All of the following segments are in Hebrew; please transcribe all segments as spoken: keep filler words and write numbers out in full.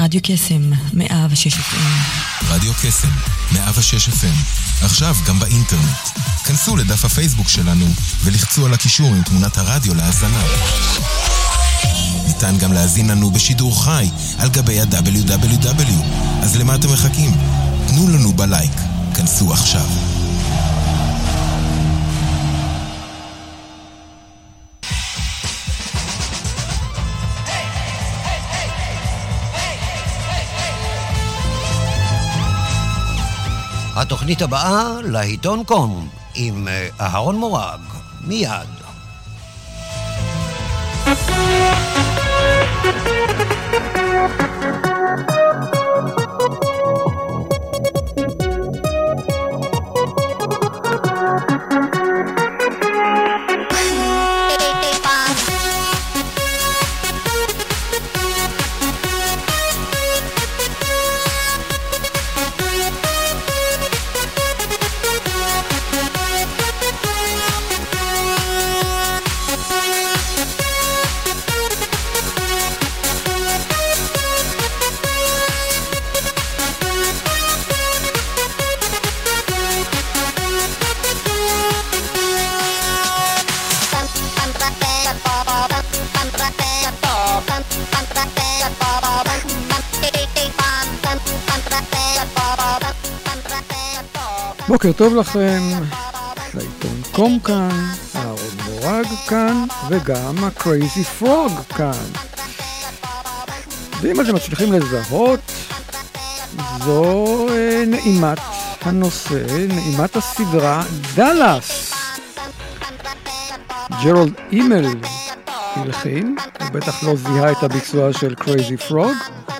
רדיו קסם, מאה ושש אף אם. רדיו קסם, מאה ושש אף אם. עכשיו גם באינטרנט. כנסו לדף הפייסבוק שלנו ולחצו על הקישור עם תמונת הרדיו להאזנה. ניתן גם להאזין לנו בשידור חי על גבי ה-דאבליו דאבליו דאבליו. אז למה אתם מחכים? תנו לנו בלייק. כנסו עכשיו. התוכנית הבאה לעיתון קום עם אהרון מורג, מיד. בוקר טוב לכם, לעיתון קום כאן, אהרון מורג כאן, וגם הקרייזי פרוג כאן. ואם אתם מצליחים לזהות, זו נעימת הנושא, נעימת הסדרה דאלאס. ג'רלד אימל הלחין, הוא בטח לא זיהה את הביצוע של קרייזי פרוג,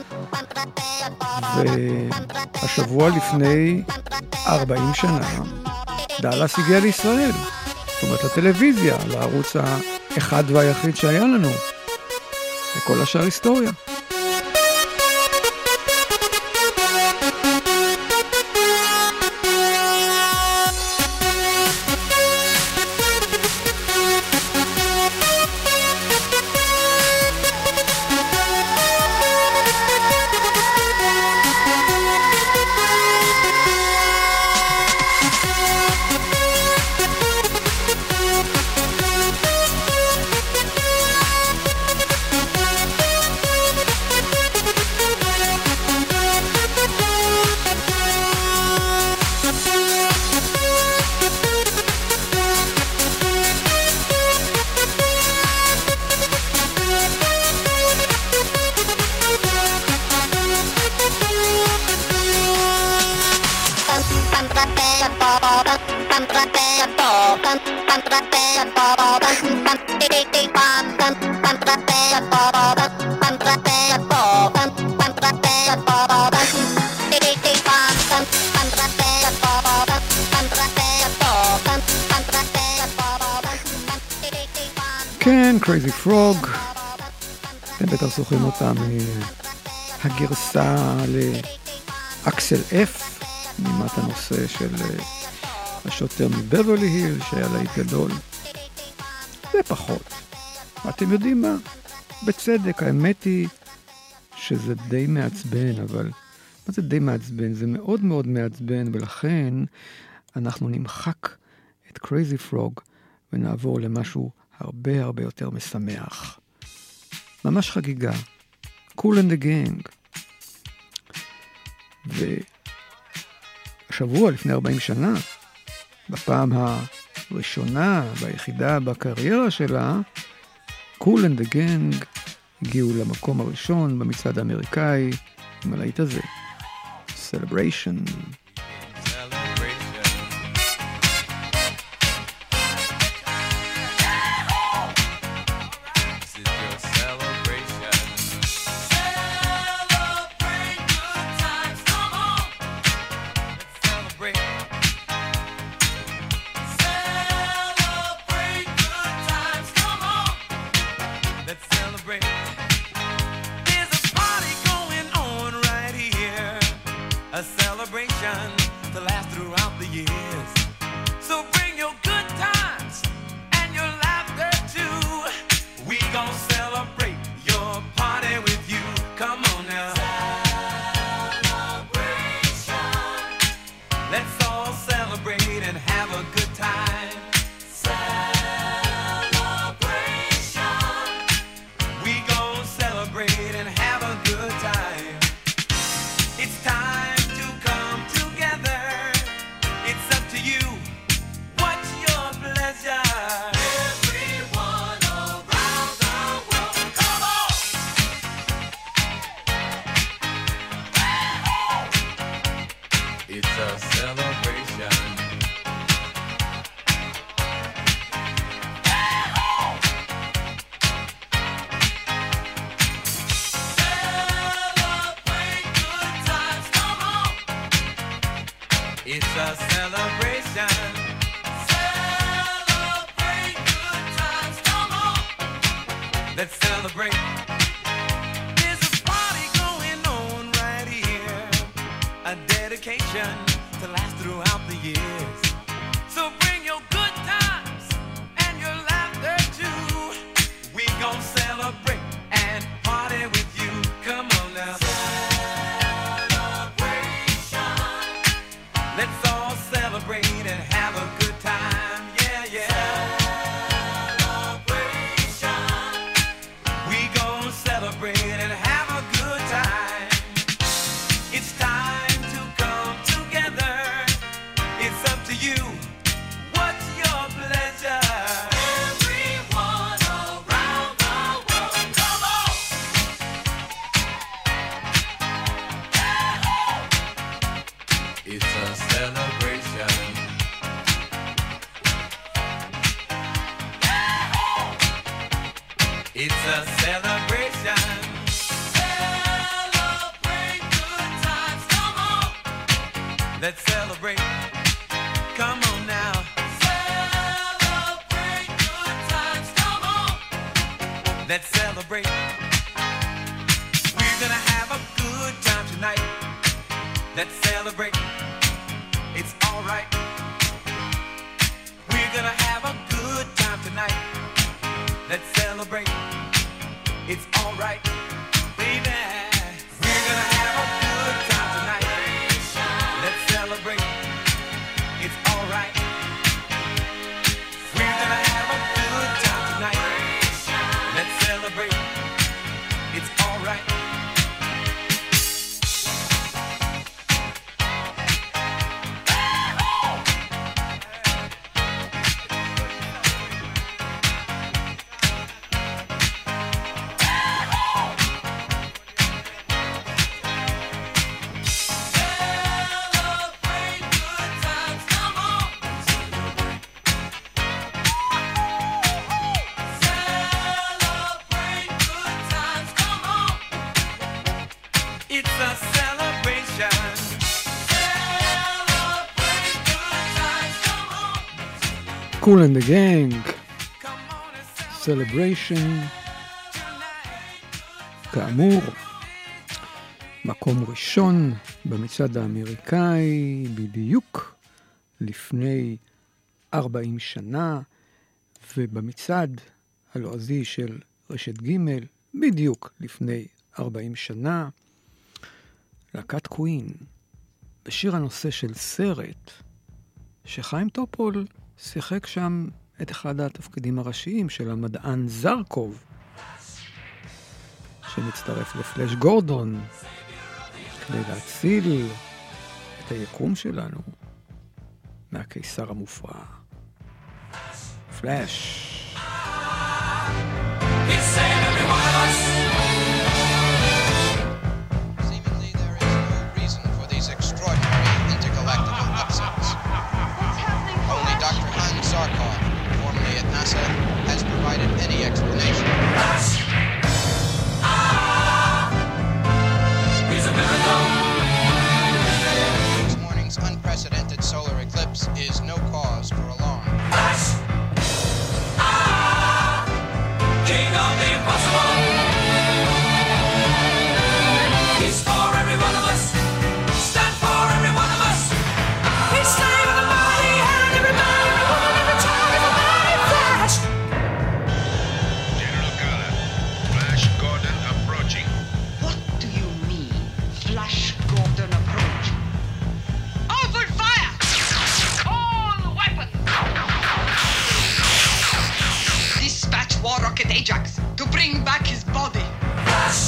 והשבוע לפני ארבעים שנה, דאלאס הגיע לישראל, זאת אומרת לטלוויזיה, לערוץ האחד והיחיד שהיה לנו, וכל השאר היסטוריה. כן, קרייזי פרוג, אתם בטח זוכרים אותה מהגרסה לאקסל אף, נימת הנושא של השוטר מבברלי היל שהיה להיט גדול. זה פחות. אתם יודעים מה? בצדק, האמת היא שזה די מעצבן, אבל מה זה די מעצבן? זה מאוד מאוד מעצבן, ולכן אנחנו נמחק את קרייזי פרוג ונעבור למשהו הרבה הרבה יותר משמח. ממש חגיגה. Kool and the Gang. והשבוע לפני ארבעים שנה, בפעם הראשונה והיחידה בקריירה שלה, Kool and the Gang הגיעו למקום הראשון במצעד האמריקאי עם הלהיט הזה. Celebration. Celebrate your party with you. Come on now. Kool and the Gang, Celebration, כאמור, מקום ראשון במצעד האמריקאי בדיוק לפני ארבעים שנה, ובמצעד הלועזי של רשת ג' בדיוק לפני ארבעים שנה, להקת קווין, בשיר הנושא של סרט, שחיים טופול שיחק שם את אחד התפקידים הראשיים של המדען זרקוב, שמצטרף לפלאש גורדון, כדי להציל את היקום שלנו מהקיסר המופרע. פלאש. Seemingly there is no reason for these extraordinary intergalactical upsets. Only Doctor Han Zarkov, formerly at NASA, has provided any explanation. This morning's unprecedented solar eclipse is no cause for alarm. King of the impossible. He's for every one of us. Stand for every one of us. He's saving the mighty and every man, every woman, every child, every mighty Flash. General Kala, Flash Gordon approaching. What do you mean, Flash Gordon approach? Open fire! All weapons! Dispatch War Rocket Ajax to bring back his body. Flash.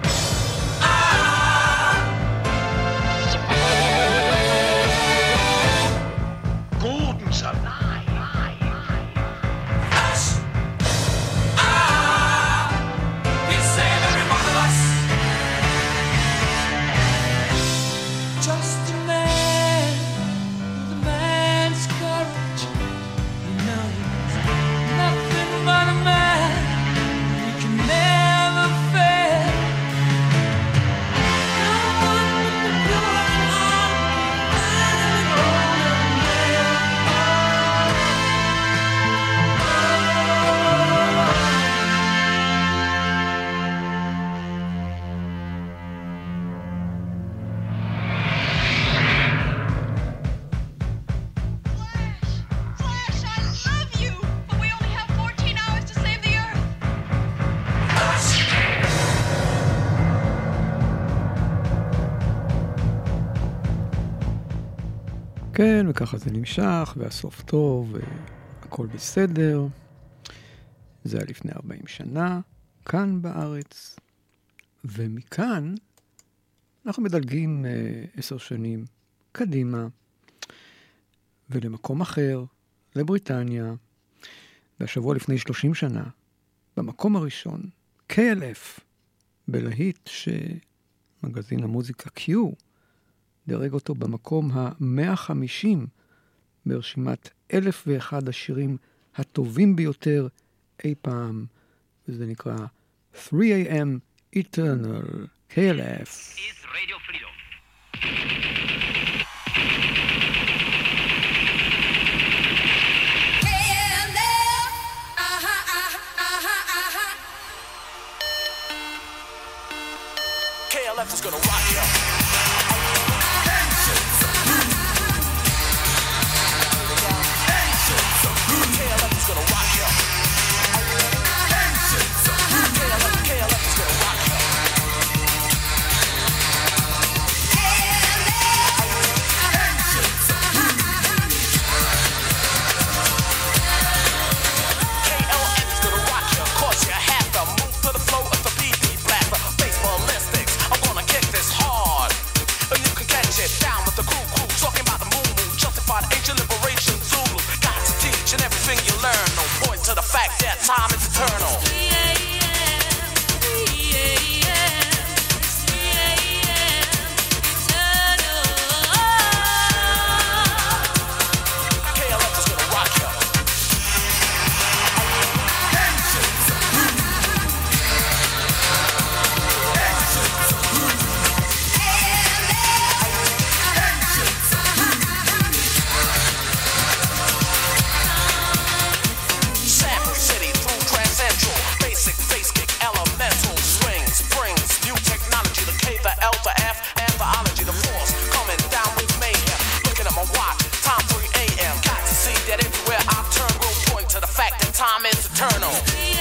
Gordon's alive. Flash. He's saving every one of us. כן, וככה זה נמשך, והסוף טוב, והכל בסדר. זה היה לפני ארבעים שנה, כאן בארץ. ומכאן אנחנו מדלגים עשר שנים קדימה, ולמקום אחר, לבריטניה. והשבוע לפני שלושים שנה, במקום הראשון, קיי אל אף, בלהיט שמגזין המוזיקה Q, דרג אותו במקום ה-מאה וחמישים ברשימת אלף ואחד השירים הטובים ביותר אי פעם, וזה נקרא three a m Eternal, קיי אל אף. is Radio Freedom. K L F is gonna rock you. K L F is gonna rock you. K L F, K L F is gonna rock you. K L F is gonna rock you. Cause you have to move to the flow of the B B blaster. Baseballistics, I'm gonna kick this hard. You can catch it down with the crew crew. Talking about the moon moon. Justified ancient liberation Zulu. Got to teach and everything you learn. No point to the fact that time is eternal. K L F is gonna rock you. Sample City through Grand Central. Basic face kick, elemental swings, springs, new technology, the K, the L, the F, and the ology, the force coming down with mayhem. Looking at my watch, time three a m Got to see that everywhere I turn will point to the fact that time is eternal.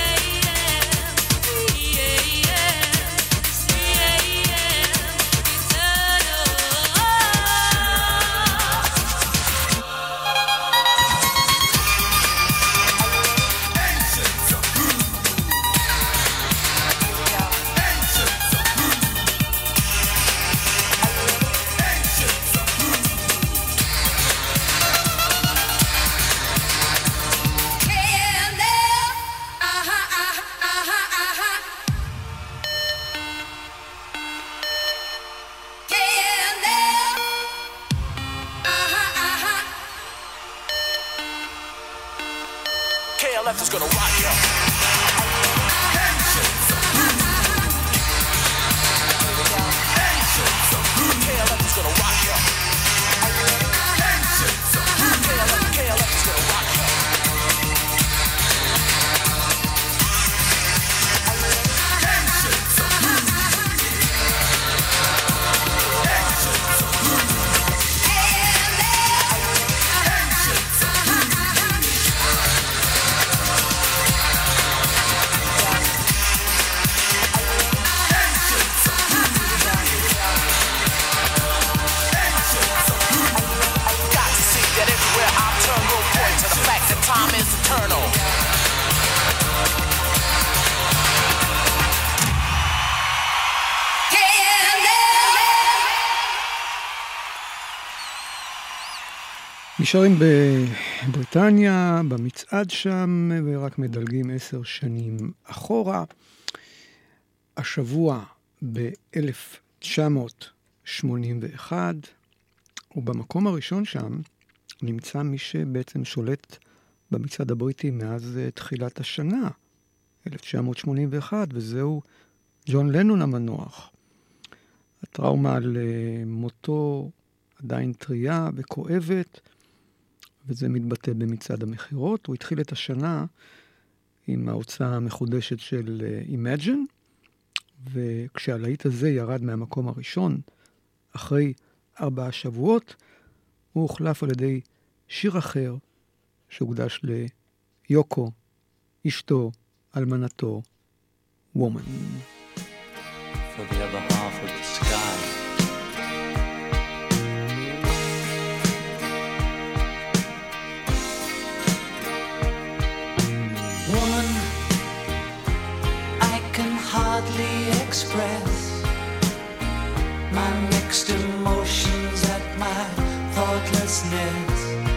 K L F is gonna rock you. K L F is gonna rock you. K L F, K L F is gonna rock you. Got to see that everywhere I turn will point to the fact that time is eternal. נשארים בבריטניה, במצעד שם, ורק מדלגים עשר שנים אחורה. השבוע ב-אלף תשע מאות שמונים ואחת, ובמקום הראשון שם נמצא מי שבעצם שולט במצעד הבריטי מאז תחילת השנה, אלף תשע מאות שמונים ואחת, וזהו ג'ון לנון המנוח. הטראומה על מותו עדיין טריה וכואבת, וזה מתבטא במצעד המחירות. הוא התחיל את השנה עם ההוצאה המחודשת של Imagine, וכשהלהיט הזה ירד מהמקום הראשון, אחרי ארבעה שבועות, הוא הוחלף על ידי שיר אחר, שהוקדש ליוקו, אשתו, אלמנתו, Woman. For the other half of the sky. my mixed emotions at my thoughtlessness.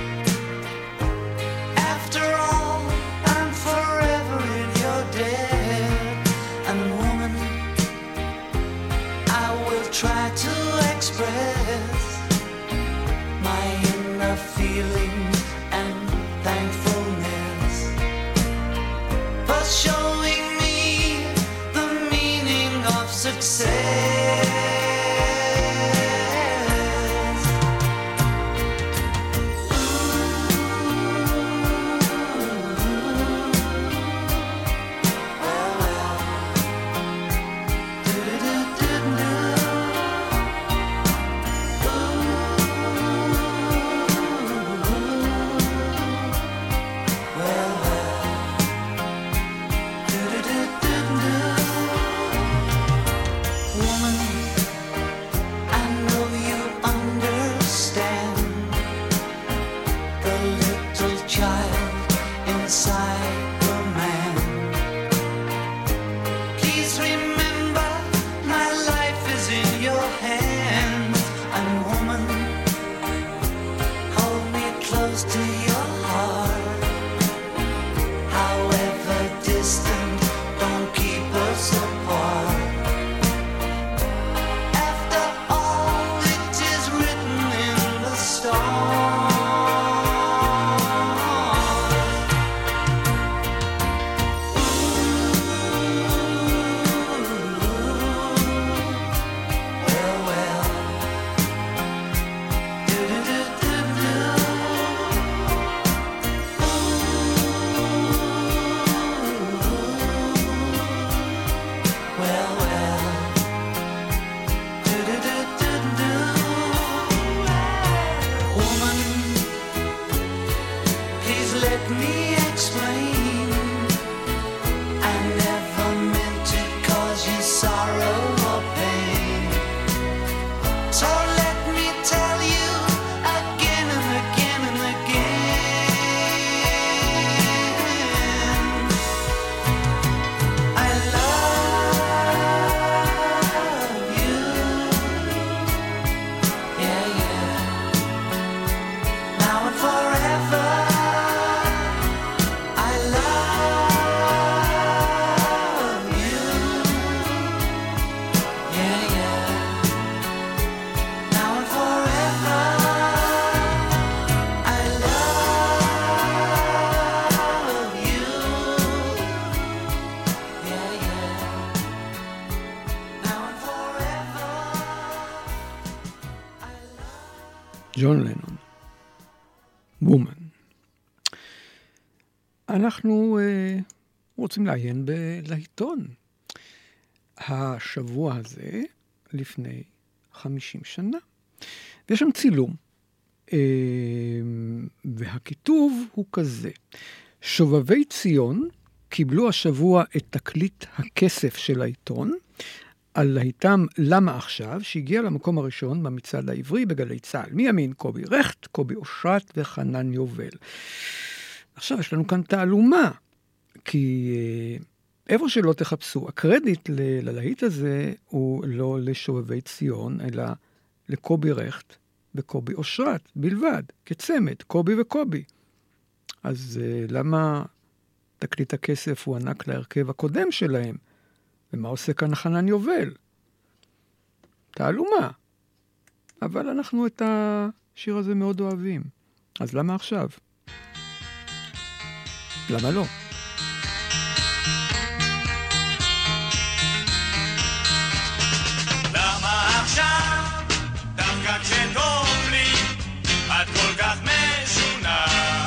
After all, I'm forever in your debt. And woman, I will try to express my inner feeling and thankfulness for showing me the meaning of success. ג'ון לנון, וומן. אנחנו uh, רוצים לעיין בלהיטון. השבוע הזה, לפני חמישים שנה, ויש שם צילום. Uh, והכיתוב הוא כזה: שובבי ציון קיבלו השבוע את תקליט הכסף של העיתון, על להיטם למה עכשיו, שהגיע למקום הראשון במצעד העברי בגלי צה"ל. מימין קובי רכט, קובי אושרת וחנן יובל. עכשיו יש לנו כאן תעלומה, כי איפה שלא תחפשו, הקרדיט ל- ללהיט הזה הוא לא לשובבי ציון, אלא לקובי רכט וקובי אושרת בלבד, כצמד, קובי וקובי. אז למה תקליט הכסף הוא ענק להרכב הקודם שלהם? ומה עושה כאן חנן יובל? תעלומה. אבל אנחנו את השיר הזה מאוד אוהבים. אז למה עכשיו? למה לא? למה עכשיו? דווקא כשטוב לי, את כל כך משונה.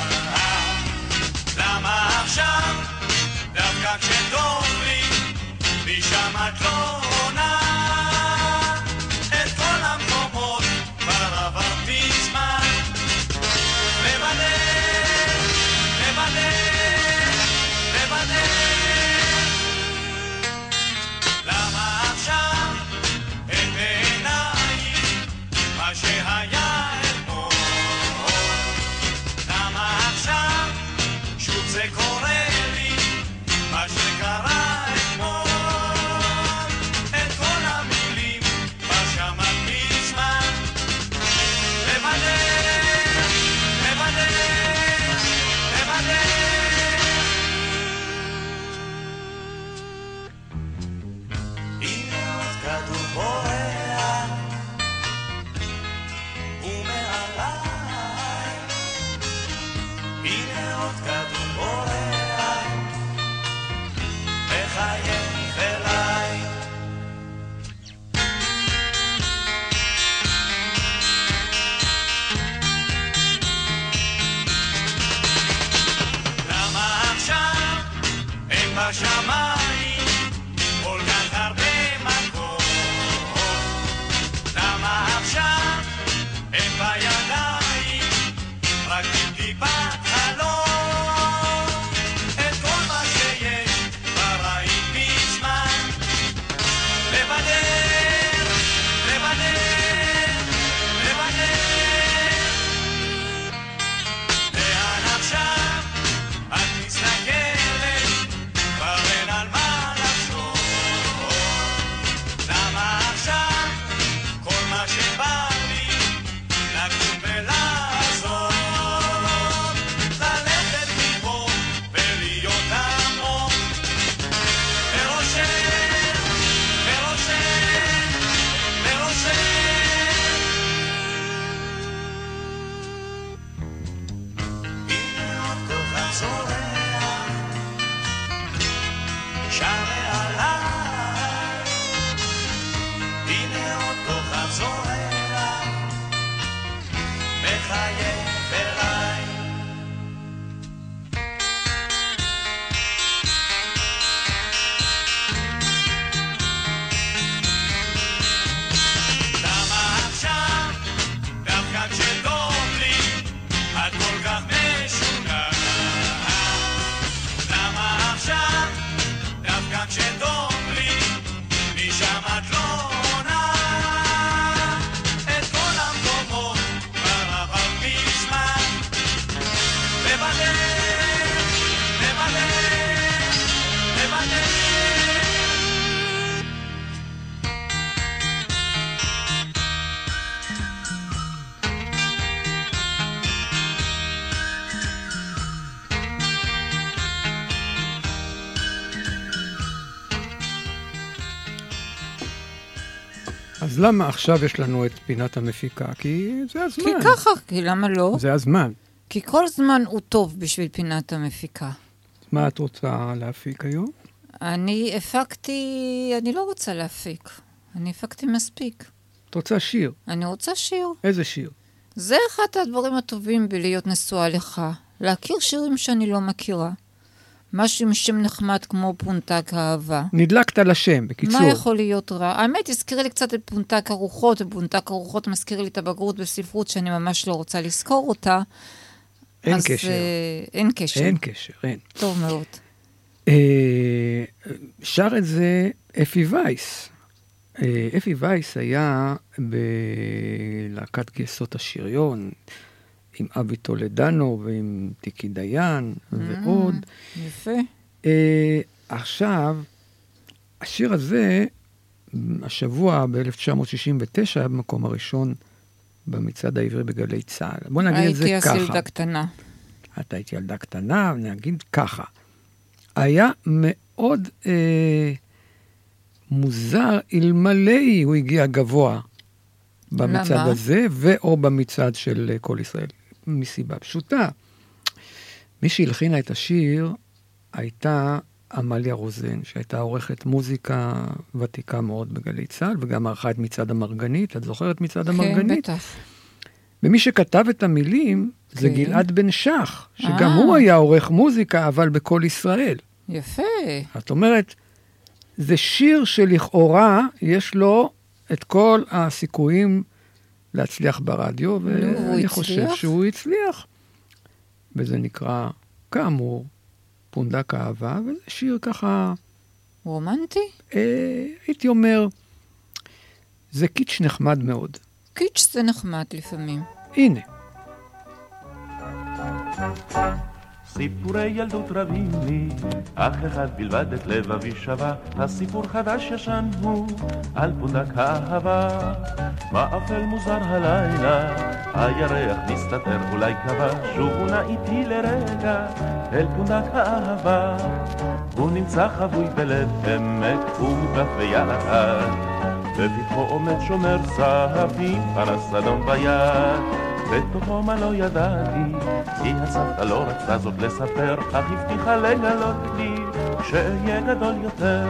למה עכשיו? דווקא כשטוב לי, לי שם את לא עונה. את כל המקומות כבר עברתי זמן. לבדך, לבדך, אז למה עכשיו יש לנו את פינת המפיקה? כי זה הזמן. כי ככה, כי למה לא? זה הזמן. כי כל זמן הוא טוב בשביל פינת המפיקה. מה את רוצה להפיק היום? אני הפקתי, אני לא רוצה להפיק. אני הפקתי מספיק. את רוצה שיר? אני רוצה שיר. איזה שיר? זה אחד הדברים הטובים בלהיות נשואה לך. להכיר שירים שאני לא מכירה. משהו עם שם נחמד כמו פונטק האהבה. נדלקת לשם, בקיצור. מה יכול להיות רע? האמת, הזכירי לי קצת את פונטק הרוחות, ופונטק הרוחות מזכיר לי את הבגרות בספרות שאני ממש לא רוצה לזכור אותה. אין אז, קשר. אה, אין קשר. אין קשר, אין. טוב מאוד. אה, שר את זה אפי וייס. אה, אפי וייס היה בלהקת גייסות השריון, עם אבי טולדנו ועם טיקי דיין ועוד. יפה. Uh, עכשיו, השיר הזה, השבוע ב-אלף תשע מאות שישים ותשע, היה במקום הראשון במצעד העברי בגלי צה"ל. בוא נגיד את זה ככה. הייתי ילדה קטנה. אתה הייתי ילדה קטנה, ונגיד ככה. היה מאוד uh, מוזר, אלמלא הוא הגיע גבוה במצעד למה? הזה, ואו במצעד של כל ישראל. מסיבה פשוטה. מי שהלחינה את השיר הייתה אמליה רוזן, שהייתה עורכת מוזיקה ותיקה מאוד בגלי צה"ל, וגם ערכה את מצעד המרגנית. את זוכרת מצעד המרגנית? כן, בטח. ומי שכתב את המילים כן. זה גלעד בן שח, שגם 아. הוא היה עורך מוזיקה, אבל בכל ישראל. יפה. את אומרת, זה שיר שלכאורה יש לו את כל הסיכויים להצליח ברדיו, ואני חושב שהוא הצליח. וזה נקרא, כאמור, פונדק האהבה, וזה שיר ככה... רומנטי? אה, הייתי אומר, זה קיץ' נחמד מאוד. קיץ' זה נחמד לפעמים. הנה. סיפורי ילדות רבים לי, אך אחד בלבד את לבבי שווה, הסיפור חדש ישן הוא על פונדק האהבה. מאפל מוזר הלילה, הירח מסתתר אולי קבע, שובו נא איתי לרגע אל פונדק האהבה. הוא נמצא חבוי בלב עמק ומוקף ביחד, בפתחו עומד שומר סף עם פרס אדום ביד. בתוכו מה לא ידעתי, כי הסבתא לא רצתה זאת לספר, אך הבטיחה לגלות לי שאהיה גדול יותר.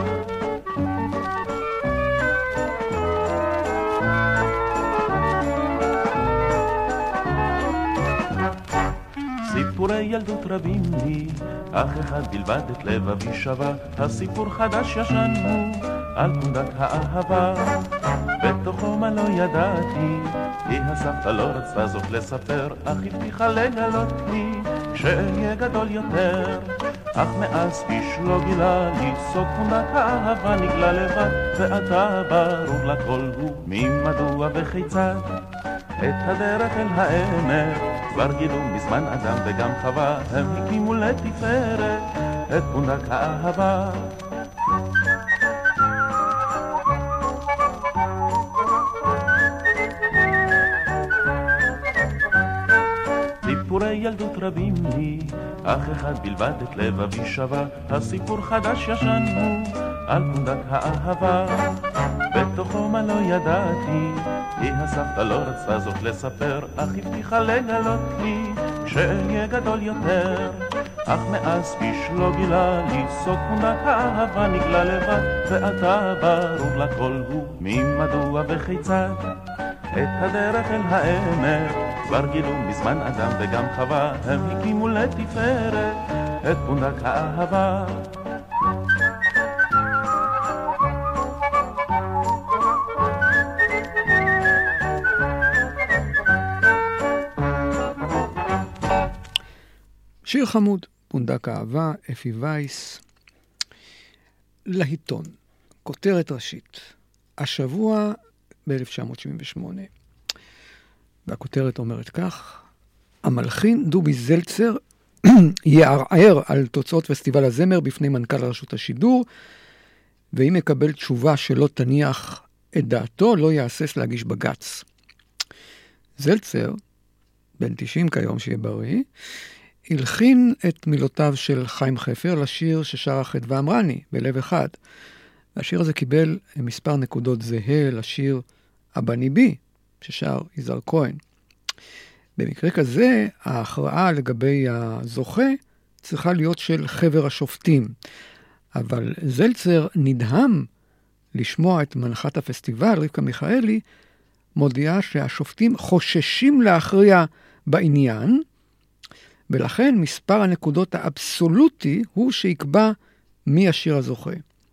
סיפורי ילדות רבים לי, אך אחד בלבד את לבבי שווה, הסיפור חדש ישן הוא על פונדק האהבה. בתוכו מה לא ידעתי, כי הסבתא לא רצתה זאת לספר, אך הבטיחה לגלות לי שאהיה גדול יותר. אך מאז איש לא גילה לי, סוד פונדק האהבה נגלה לבד, ועתה ברור לכל הוא מי מדוע וכיצד. את הדרך אל האמת כבר גילו מזמן אדם וגם חווה, הם הקימו לתפארת את פונדק האהבה. סיפורי ילדות רבים לי, אך אחד בלבד את לבבי שווה, הסיפור חדש ישן הוא על פונדק האהבה. בתוכו מה לא ידעתי, כי הסבתא לא רצתה זאת לספר, אך הבטיחה לגלות לי שאהיה גדול יותר. אך מאז איש לא גילה לי, סוד פונדק האהבה נגלה לבד, ועתה ברור לכל הוא מי מדוע וכיצד. את הדרך אל האמת כבר גילו מזמן אדם וגם חווה, הם הקימו לתפארת את פונדק האהבה. שיר חמוד, פונדק האהבה, אפי וייס. להיטון, כותרת ראשית, השבוע ב-אלף תשע מאות שבעים ושמונה. והכותרת אומרת כך, המלחין דובי זלצר יערער על תוצאות פסטיבל הזמר בפני מנכ"ל רשות השידור, ואם יקבל תשובה שלא תניח את דעתו, לא יעסס להגיש בגץ. זלצר, בן תשעים כיום שיהיה בריא, הלחין את מילותיו של חיים חפר לשיר ששר החדווה אמרני, בלב אחד. השיר הזה קיבל מספר נקודות זהה לשיר הבני בי, ששר יזהר כהן. במקרה כזה, ההכרעה לגבי הזוכה צריכה להיות של חבר השופטים. אבל זלצר נדהם לשמוע את מנחת הפסטיבל, רבקה מיכאלי, מודיעה שהשופטים חוששים להכריע בעניין, ולכן מספר הנקודות האבסולוטי הוא שיקבע מי השיר הזוכה.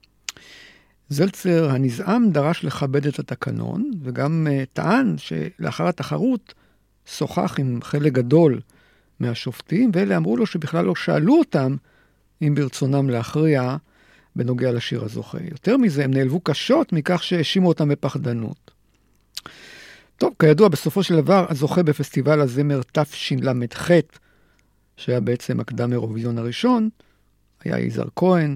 זלצר הנזעם דרש לכבד את התקנון, וגם uh, טען שלאחר התחרות שוחח עם חלק גדול מהשופטים, ואלה אמרו לו שבכלל לא שאלו אותם אם ברצונם להכריע בנוגע לשיר הזוכה. יותר מזה, הם נעלבו קשות מכך שהאשימו אותם בפחדנות. טוב, כידוע, בסופו של דבר, הזוכה בפסטיבל הזמר תשל"ח, שהיה בעצם הקדם אירוויזיון הראשון, היה יזהר כהן,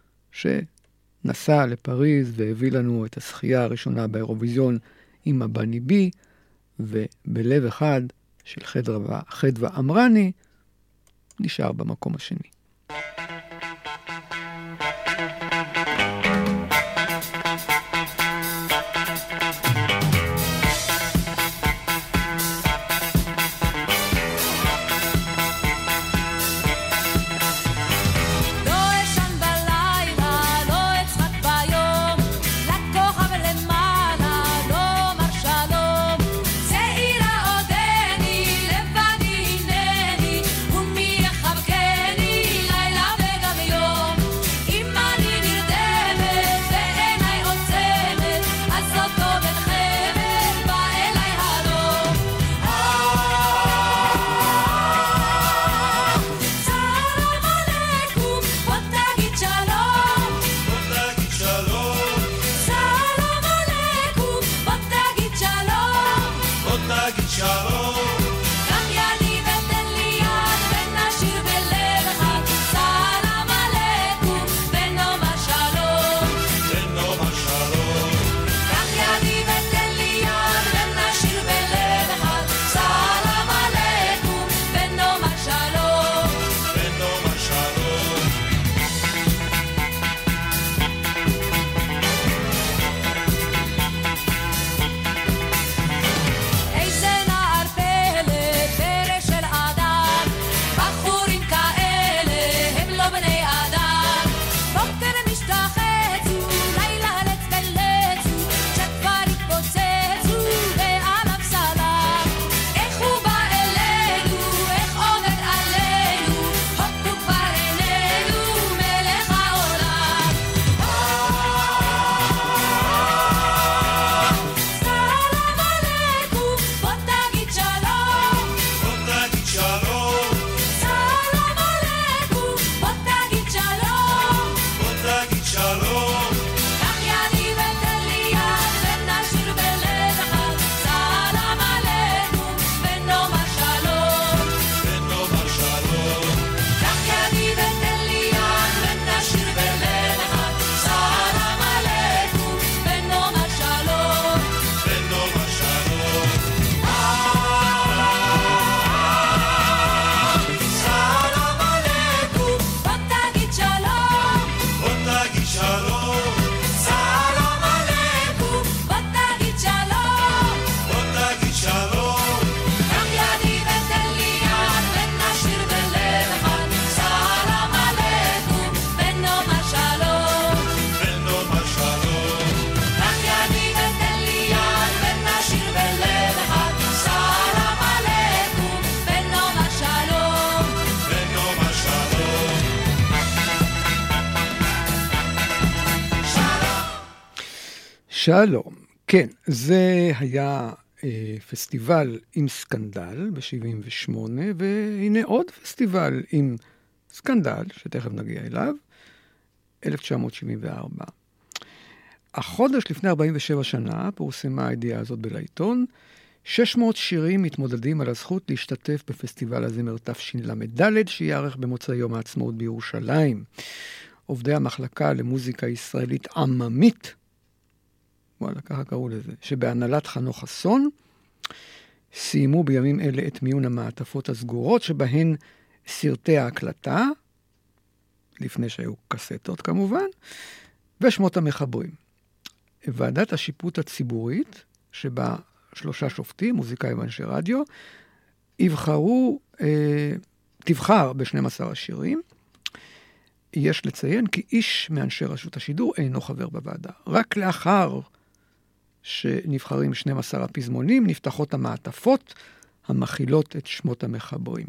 שנסע לפריז והביא לנו את הזכייה הראשונה באירוויזיון עם הבני בי, ובלב אחד של חדווה, חדווה אמרני, נשאר במקום השני. שלום. כן, זה היה אה, פסטיבל עם סקנדל ב-שבעים ושמונה, והנה עוד פסטיבל עם סקנדל, שתכף נגיע אליו, אלף תשע מאות שבעים וארבע. החודש לפני ארבעים ושבע שנה פורסמה הידיעה הזאת בלעיתון, שש מאות שירים מתמודדים על הזכות להשתתף בפסטיבל הזמר תשל"ד, שיערך במוצאי יום העצמאות בירושלים. עובדי המחלקה למוזיקה ישראלית עממית, וואלה, ככה קראו לזה, שבהנהלת חנוך חסון, סיימו בימים אלה את מיון המעטפות הסגורות, שבהן סרטי ההקלטה, לפני שהיו קסטות כמובן, ושמות המחברים. ועדת השיפוט הציבורית שבה שלושה שופטים, מוזיקאים ואנשי רדיו, יבחרו, אה, תבחר ב-שנים עשר השירים. יש לציין כי איש מאנשי רשות השידור אינו חבר בוועדה. רק לאחר שנבחרים שנים עשר הפזמונים, נפתחות המעטפות המכילות את שמות המחברים.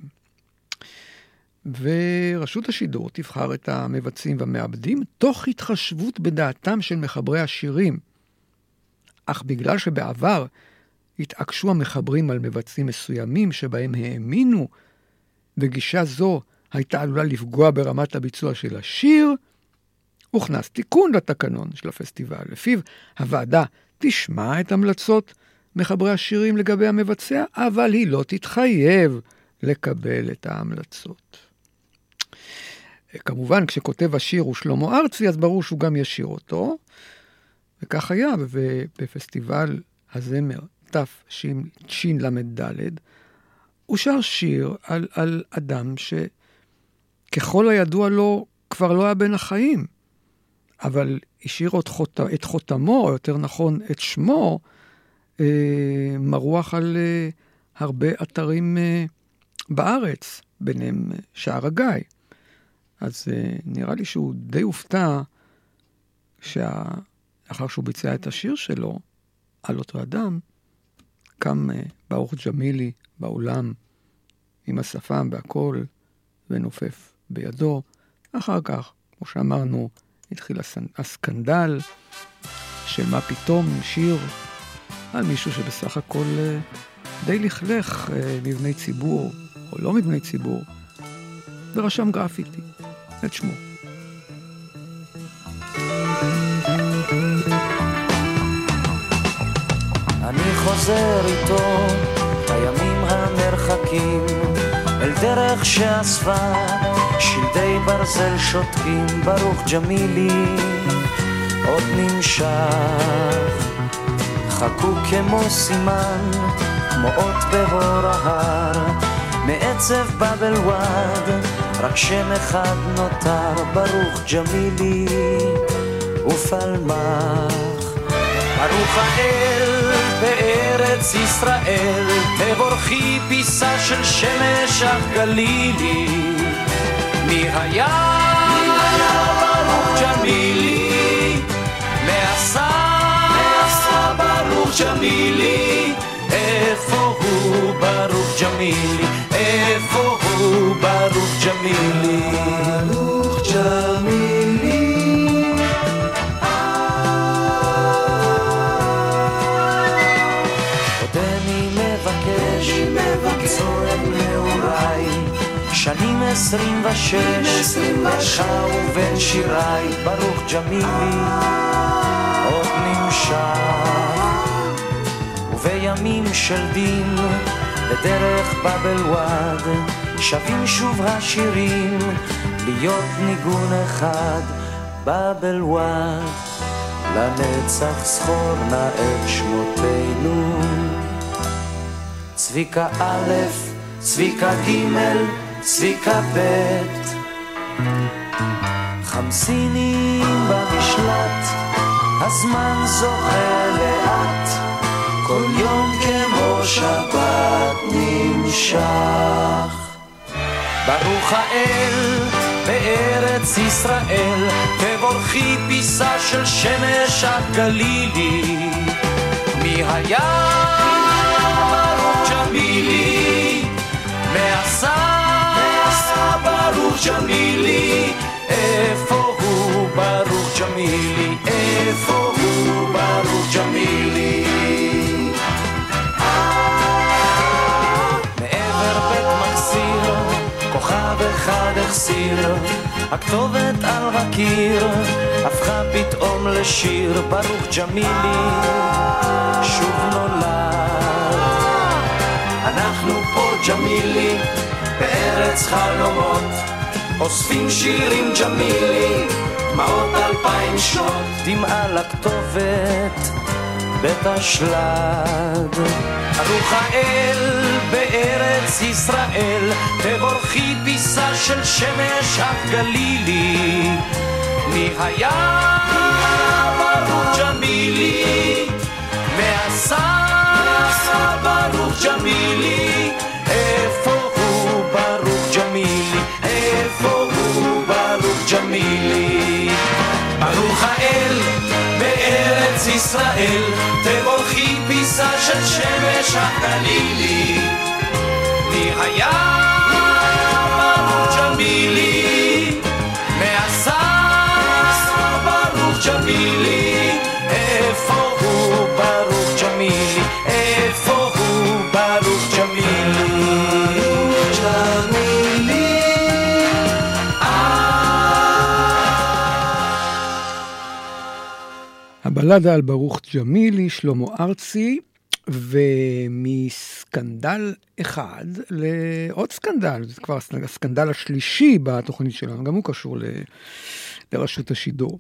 ורשות השידור תבחר את המבצעים והמעבדים, תוך התחשבות בדעתם של מחברי השירים. אך בגלל שבעבר התעקשו המחברים על מבצעים מסוימים שבהם האמינו, וגישה זו הייתה עלולה לפגוע ברמת הביצוע של השיר, הוכנס תיקון לתקנון של הפסטיבל, לפיו הוועדה תשמע את המלצות מחברי השירים לגבי המבצע, אבל היא לא תתחייב לקבל את ההמלצות. כמובן, כשכותב השיר הוא שלמה ארצי, אז ברור שהוא גם ישיר אותו, וכך היה בפסטיבל הזמר תשל"ד, הוא שר שיר על, על אדם שככל הידוע לו כבר לא היה בין החיים, אבל השאיר את, חות, את חותמו, או יותר נכון את שמו, אה, מרוח על אה, הרבה אתרים אה, בארץ, ביניהם שער הגיא. אז אה, נראה לי שהוא די הופתע, לאחר שהוא ביצע את השיר שלו, על אותו אדם, קם אה, ברוך ג'מילי באולם, עם השפם והכל, ונופף בידו. אחר כך, כמו שאמרנו, התחיל הסקנדל של מה פתאום שיר על מישהו שבסך הכל די לכלך מבני ציבור, או לא מבני ציבור, ורשם גרפיטי את שמו. אני חוזר איתו בימים המרחקים אל דרך שאספה שלדי ברזל שותקים, ברוך ג'מילי עוד נמשך, חכו כמו סימן, כמו אות בהור ההר, מעצב בבל וואד רק שם אחד נותר, ברוך ג'מילי ופלמח. ברוך האל בארץ ישראל, תבורכי פיסה של שמש אך גלילי, מי היה ברוך ג'מילי, מעשה ברוך ג'מילי, איפה הוא ברוך ג'מילי, איפה הוא ברוך ג'מילי, ברוך ג'מילי. עודני מבקש צועק נעוריי, שנים עשרים ושש, לך ובין שיריי, ברוך ג'מילי עוד נמשך, ובימים של דין בדרך בבל וואד שווים שוב השירים להיות ניגון אחד, בבל וואד לנצח זכור נא את שמותינו, צביקה א', צביקה ג', צביקה ב', חמסינים במשלט, הזמן זוכה לאט, כל יום כמו שבת נמשך. ברוך האל בארץ ישראל, תבורכי פיסה של שמש הגלילי, מי היה ברוך ג'מילי, מעשה ברוך ג'מילי, איפה הוא ברוך ג'מילי, איפה הוא ברוך ג'מילי. מעבר בית מחסיר כוכב אחד החסיר, הכתובת על הקיר הפכה פתאום לשיר, ברוך ג'מילי שוב נולד. אנחנו פה ג'מילי בארץ חלומות, אוספים שירים ג'מילי, דמעות אלפיים שנות, דמעה לכתובת בית השלד. ברוך האל בארץ ישראל, תבורכי פיסה של שמש אך גלילי, מי היה ברוך ג'מילי, מעשה ישראל, תבורכי פיסה של שמש הגלילי. מי היה ברוך ג'מילי, מהסס ברוך ג'מילי, איפה הוא ברוך ג'מילי, איפה הוא ברוך ג'מילי. הבלדה על ברוך ג'מילי, שלמה ארצי, ומסקנדל אחד לעוד סקנדל, זה כבר הסקנדל השלישי בתוכנית שלנו, גם הוא קשור ל... לרשות השידור.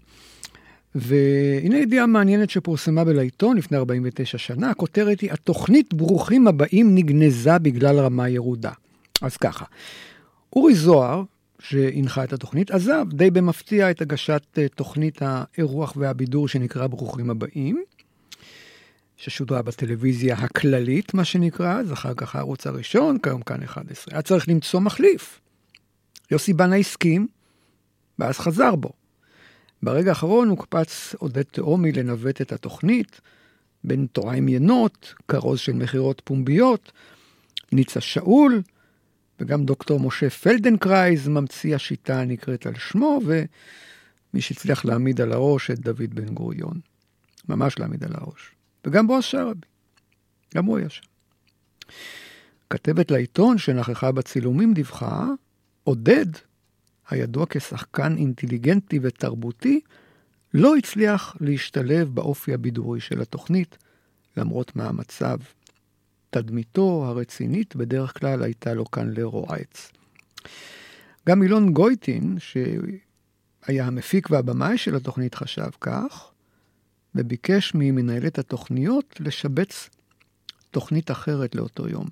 והנה ידיעה מעניינת שפורסמה בלעיתון לפני ארבעים ותשע שנה, הכותרת היא, התוכנית ברוכים הבאים נגנזה בגלל רמה ירודה. אז ככה, אורי זוהר, שהנחה את התוכנית, עזב די במפתיע את הגשת תוכנית האירוח והבידור שנקרא ברוכים הבאים, ששודרה בטלוויזיה הכללית, מה שנקרא, אז אחר כך הערוץ הראשון, כיום כאן אחד עשרה. היה צריך למצוא מחליף. יוסי בנה הסכים, ואז חזר בו. ברגע האחרון הוא קפץ עודד תאומי לנווט את התוכנית, בין תוריים ינות, כרוז של מחירות פומביות, ניצה שאול, וגם דוקטור משה פלדנקרייז, ממציא השיטה הנקראת על שמו, ומי שהצליח להעמיד על הראש את דוד בן גוריון. ממש להעמיד על הראש. וגם בועז שרעבי. גם הוא היה שם. כתבת לעיתון שנכחה בצילומים דיווחה, עודד, הידוע כשחקן אינטליגנטי ותרבותי, לא הצליח להשתלב באופי הבידורי של התוכנית, למרות מהמצב. תדמיתו הרצינית בדרך כלל הייתה לו כאן לרועץ. גם אילון גויטין, שהיה המפיק והבמאי של התוכנית, חשב כך, וביקש ממנהלת התוכניות לשבץ תוכנית אחרת לאותו יום.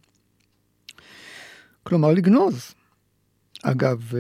כלומר, לגנוז. אגב,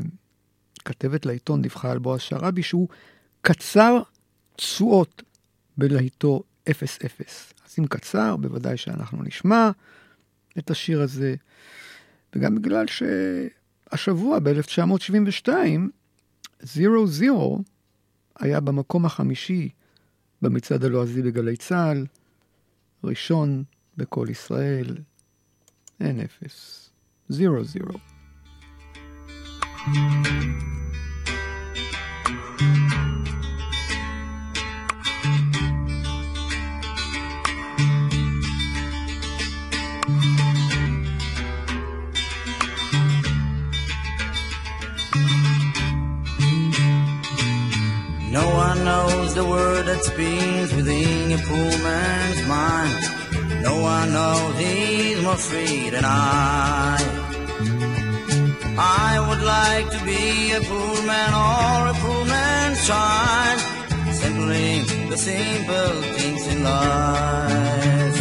כתבת לעיתון דיווחה על בועז שרעבי שהוא קצר תשואות בלהיטו אפס אפס. אז אם קצר, בוודאי שאנחנו נשמע את השיר הזה, וגם בגלל שהשבוע ב-אלף תשע מאות שבעים ושתיים, זירו זירו היה במקום החמישי במצעד הלועזי בגלי צהל, ראשון בכל ישראל, אין אפס, זירו זירו. No one knows the word that spins within a poor man's mind. No one knows he's more free than I. I would like to be a poor man or a poor man's child, simply the simple things in life.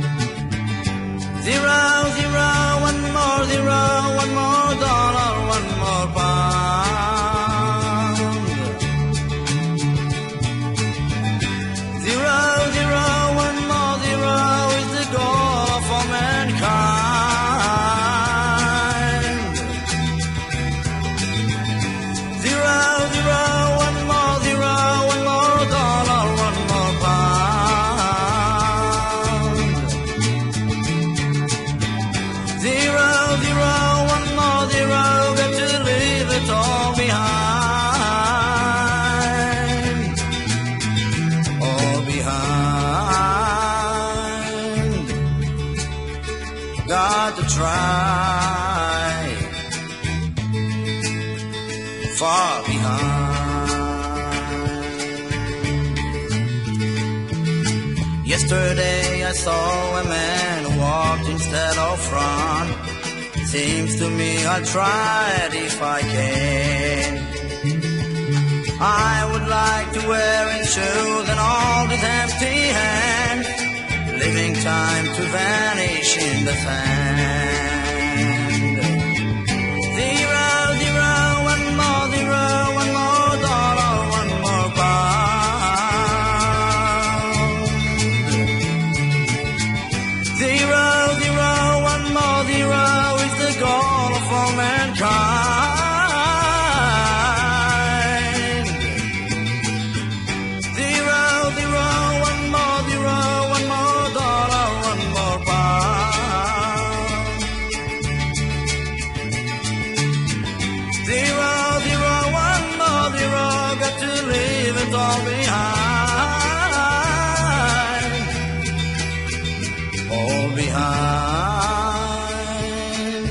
Zero, zero, one more zero, one more dollar, one more pound. Zero, zero, one more zero is the goal for mankind. Zero, zero, one more zero, one more dollar, one more pound. Zero, zero, one more zero, got to leave it all behind. All behind. Got to try. Far behind. Yesterday I saw a man who walked instead of front. Seems to me I'll try it if I can. I would like to wear his shoes and all his empty hands, leaving time to vanish in the sand. Zero, zero, one more zero, one more dollar, one more pound. Zero, zero, one more zero is the goal for mankind. Zero, zero, one behind.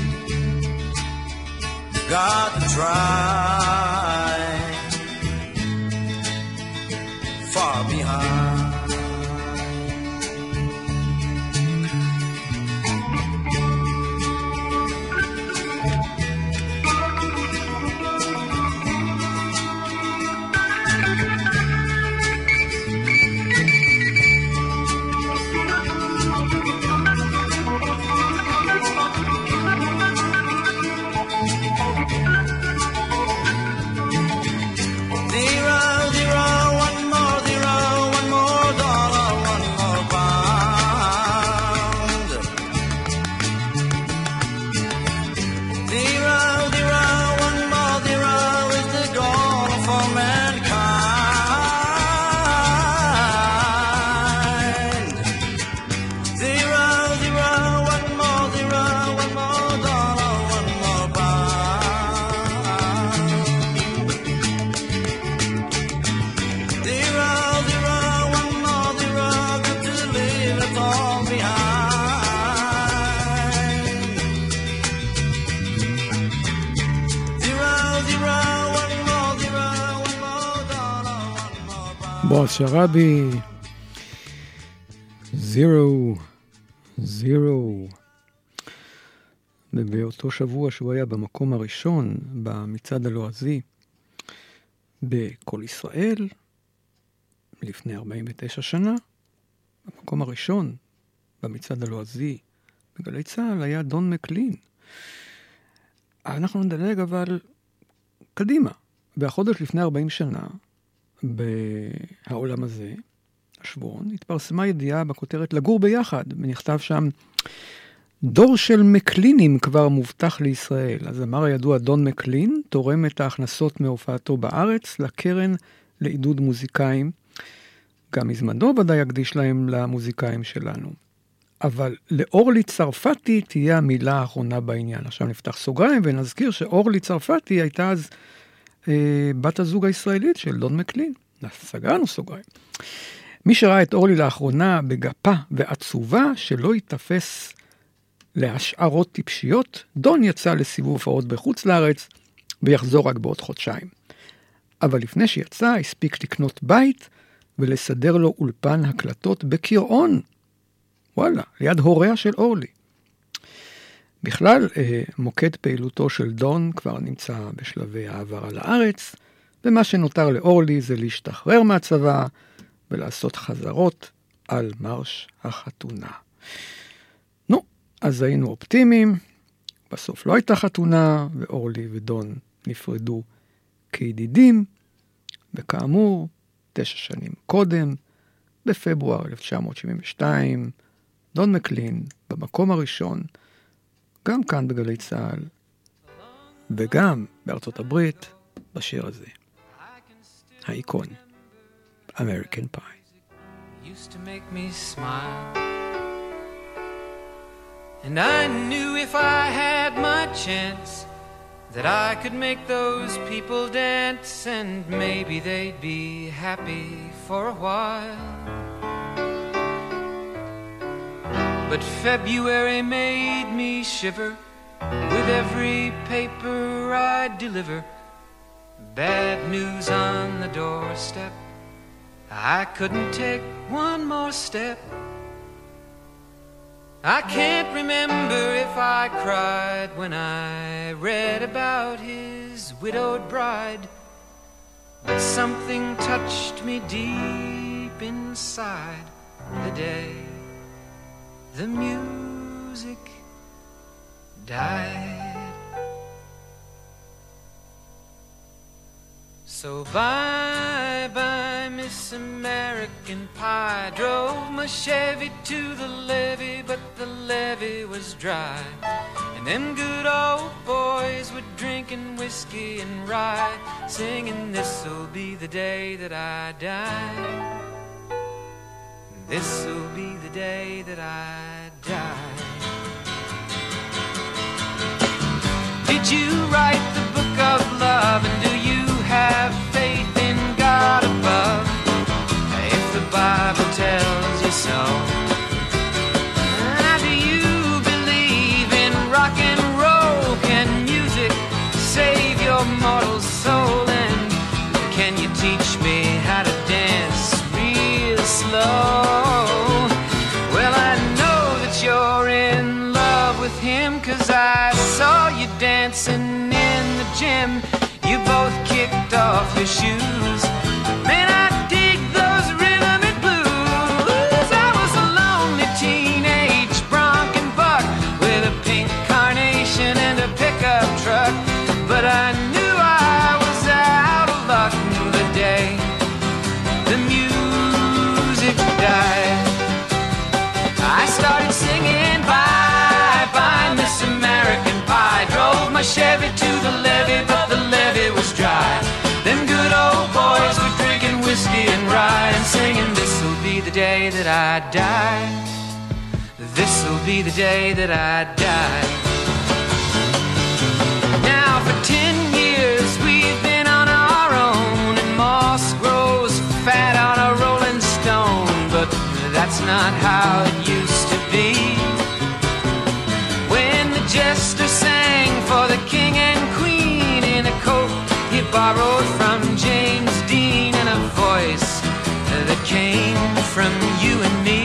Got to try. Far behind. בועז שרעבי, זירו, זירו. ובאותו שבוע שהוא היה במקום הראשון במצעד הלועזי בכל ישראל, לפני ארבעים ותשע שנה, במקום הראשון במצעד הלועזי בגלי צהל היה דון מקלין. אנחנו נדלג אבל קדימה. והחודש לפני ארבעים שנה, בעולם הזה, השבועון, התפרסמה ידיעה בכותרת לגור ביחד, ונכתב שם, דור של מקלינים כבר מובטח לישראל. הזמר הידוע דון מקלין תורם את ההכנסות מהופעתו בארץ לקרן לעידוד מוזיקאים. גם מזמנו ודאי יקדיש להם למוזיקאים שלנו. אבל לאורלי צרפתי תהיה המילה האחרונה בעניין. עכשיו נפתח סוגריים ונזכיר שאורלי צרפתי הייתה אז אה, בת הזוג הישראלית של דון מקלין. סגרנו סוגריים. מי שראה את אורלי לאחרונה בגפה ועצובה שלא יתפס להשערות טיפשיות, דון יצא לסיבוב הופעות בחוץ לארץ ויחזור רק בעוד חודשיים. אבל לפני שיצא הספיק לקנות בית ולסדר לו אולפן הקלטות בקרעון. וואלה, ליד הוריה של אורלי. בכלל, מוקד פעילותו של דון כבר נמצא בשלבי העברה לארץ, ומה שנותר לאורלי זה להשתחרר מהצבא ולעשות חזרות על מרש החתונה. נו, אז היינו אופטימיים, בסוף לא הייתה חתונה, ואורלי ודון נפרדו כידידים, וכאמור, תשע שנים קודם, בפברואר אלף תשע מאות שבעים ושתיים, דון מקלין במקום הראשון, גם כאן בגלי צהל, וגם בארצות הברית, בשיר הזה. האיקון, American Pie. Used to make me smile, and I knew if I had my chance that I could make those people dance, and maybe they'd be happy for a while. But February made me shiver with every paper I deliver. Bad news on the doorstep. I couldn't take one more step. I can't remember if I cried when I read about his widowed bride, but something touched me deep inside the day the music died. So bye-bye, Miss American Pie. Drove my Chevy to the levee, but the levee was dry. And them good old boys were drinking whiskey and rye, singing, this'll be the day that I die. This'll be the day that I die. Did you write the book of love, and do you have faith in God above? If the Bible tells you so, do you them you both kicked off your shoes. Man, I dig those rhythm and blues. I was a lonely teenage bronco buck with a pink carnation and a pickup truck, but I knew I was out of luck the day the music died. I started singing bye bye Miss American Pie. Drove my Chevy to the levee, but the levee was dry. Them good old boys were drinking whiskey and rye and singing, this'll be the day that I die. This'll be the day that I die. Now for ten years we've been on our own, and moss grows fat on a rolling stone, but that's not how it used to be. When the jester sang for the king and queen in a coat he borrowed from James Dean, and a voice that came from you and me.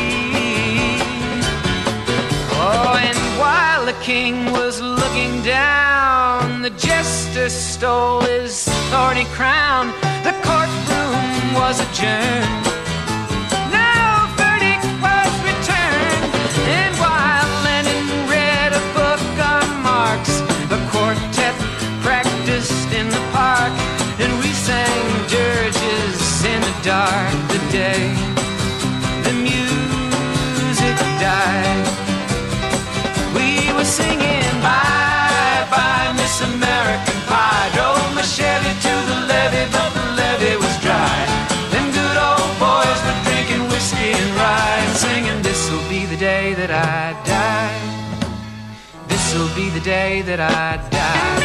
Oh, and while the king was looking down, the jester stole his thorny crown. The courtroom was adjourned. No verdict was returned. And while Lenin read a book on Marx, the quartet practiced in the park, and we sang dirges in the dark the day the music died. We were singing bye bye Miss American Pie. Drove my Chevy to the levee, but the levee was dry. Them good old boys were drinking whiskey and rye and singing, this'll be the day that I die. This'll be the day that I die.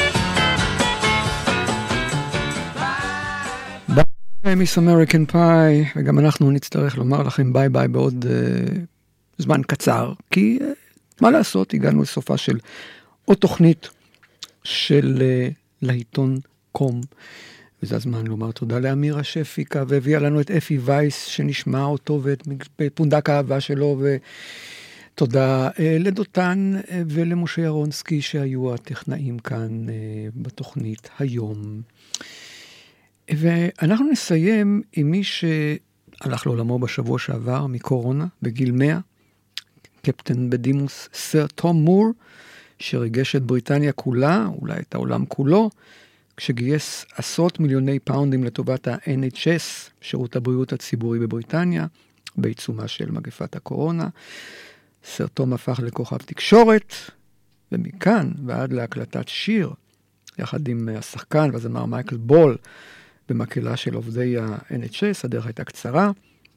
ביי מיס אמריקן פאי, וגם אנחנו נצטרך לומר לכם ביי ביי בעוד uh, זמן קצר, כי uh, מה לעשות, הגענו לסופה של עוד תוכנית של uh, לעיתון קום, וזה הזמן לומר תודה לאמירה שפיקה, והביאה לנו את אפי וייס שנשמע אותו ואת פונדק האהבה שלו, ותודה uh, לדותן uh, ולמשה ירונסקי שהיו הטכנאים כאן uh, בתוכנית היום. ואנחנו נסיים עם מי שהלך לעולמו בשבוע שעבר מקורונה, בגיל מאה, קפטן בדימוס סר תום מור, שריגש את בריטניה כולה, אולי את העולם כולו, כשגייס עשרות מיליוני פאונדים לטובת ה-אן אייץ' אס, שירות הבריאות הציבורי בבריטניה, בעיצומה של מגפת הקורונה. סר תום הפך לכוכב תקשורת, ומכאן ועד להקלטת שיר, יחד עם השחקן והזמר מייקל בול, במקהלה של עובדי ה-אן אייץ' אס, הדרך הייתה קצרה,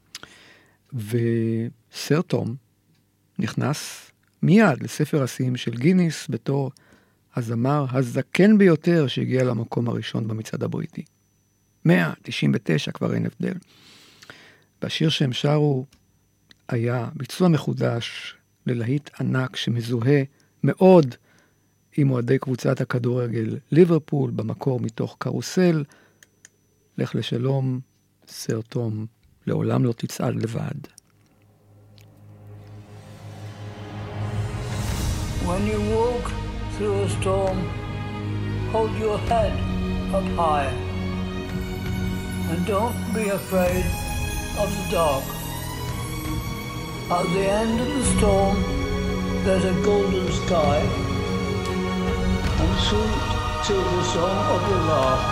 וסר תום נכנס מיד לספר השיאים של גיניס, בתור הזמר הזקן ביותר שהגיע למקום הראשון במצעד הבריטי. מאה תשעים ותשע, כבר אין הבדל. והשיר שהם שרו היה ביצוע מחודש ללהיט ענק שמזוהה מאוד עם אוהדי קבוצת הכדורגל ליברפול, במקור מתוך קרוסל. לך לשלום, סר תום, לעולם לא תצעד לבד. When you walk through a storm, hold your head up high, and don't be afraid of the dark. At the end of the storm, there's a golden sky, and sweet silver song of the lark.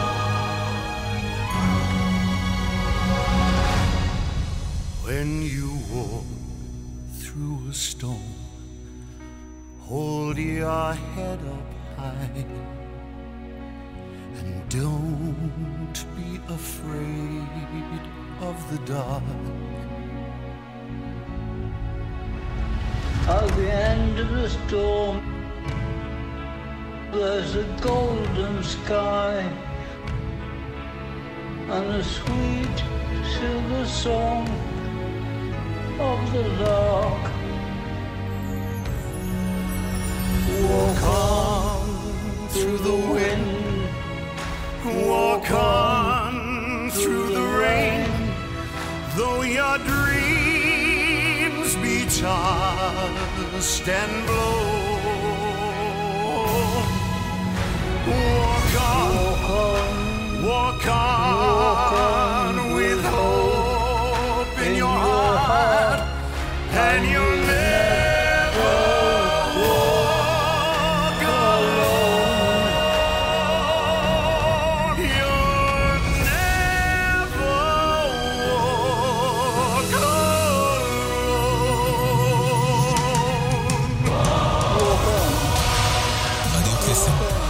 When you walk through a storm, hold your head up high, and don't be afraid of the dark. At the end of the storm, there's a golden sky, and a sweet silver song of the lark. Walk on through the wind, walk on through the rain, though your dreams be tossed and blown. Walk on car.